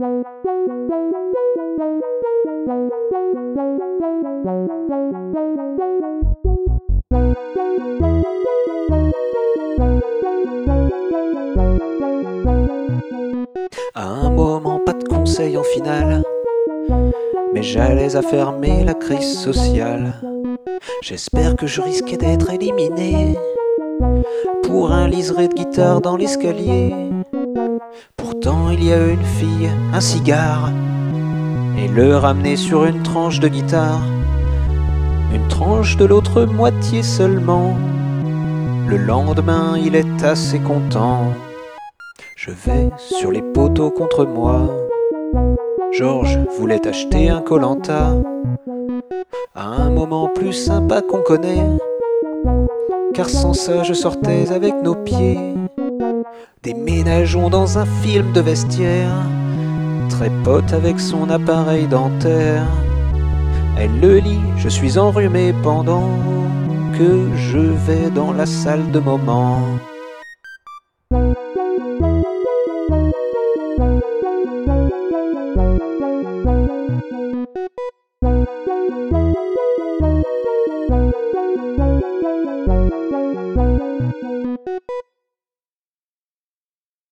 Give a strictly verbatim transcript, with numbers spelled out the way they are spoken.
À un moment, pas de conseil en finale, mais j'allais affermer la crise sociale. J'espère que je risquais d'être éliminé pour un liseré de guitare dans l'escalier. Pourtant il y a une fille, un cigare, et le ramener sur une tranche de guitare, une tranche de l'autre moitié seulement. Le lendemain il est assez content. Je vais sur les poteaux contre moi. Georges voulait acheter un Koh-Lanta, à un moment plus sympa qu'on connaît, car sans ça je sortais avec nos pieds. Déménageons dans un film de vestiaire, très pote avec son appareil dentaire. Elle le lit, je suis enrhumé pendant que je vais dans la salle de moment.